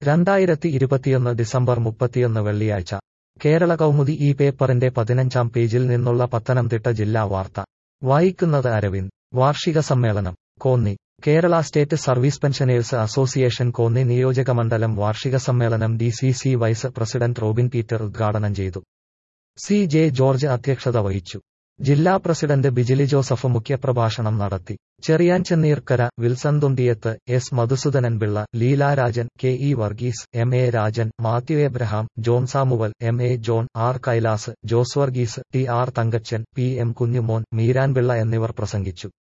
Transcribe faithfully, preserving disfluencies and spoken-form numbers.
രണ്ടായിരത്തി ഇരുപത്തിയൊന്ന് ഡിസംബർ മുപ്പത്തിയൊന്ന് വെള്ളിയാഴ്ച കേരള കൗമുദി ഈ പേപ്പറിന്റെ പതിനഞ്ചാം പേജിൽ നിന്നുള്ള പത്തനംതിട്ട ജില്ലാ വാർത്ത വായിക്കുന്നത് അരവിന്ദ്. വാർഷിക സമ്മേളനം Konni. Kerala state service pensioners association Konni നിയോജകമണ്ഡലം വാർഷിക സമ്മേളനം D C C vice president Robin Peter ഉദ്ഘാടനം ചെയ്തു. സി ജെ ജോർജ് അധ്യക്ഷത വഹിച്ചു. ജില്ലാ പ്രസിഡന്റ് ബിജിലി ജോസഫ് മുഖ്യപ്രഭാഷണം നടത്തി. Cheriyan Chenneerkara, Wilson Thundiyath, S Madhusoodananpillai, Leelarajan, K E Varghese, M A Rajan, Mathew Abraham, John Samuel, M A John, R Kailas, Jose Varghese, T R Thankachan, P M Kunjumon, Meeranpillai എന്നിവർ പ്രസംഗിച്ചു.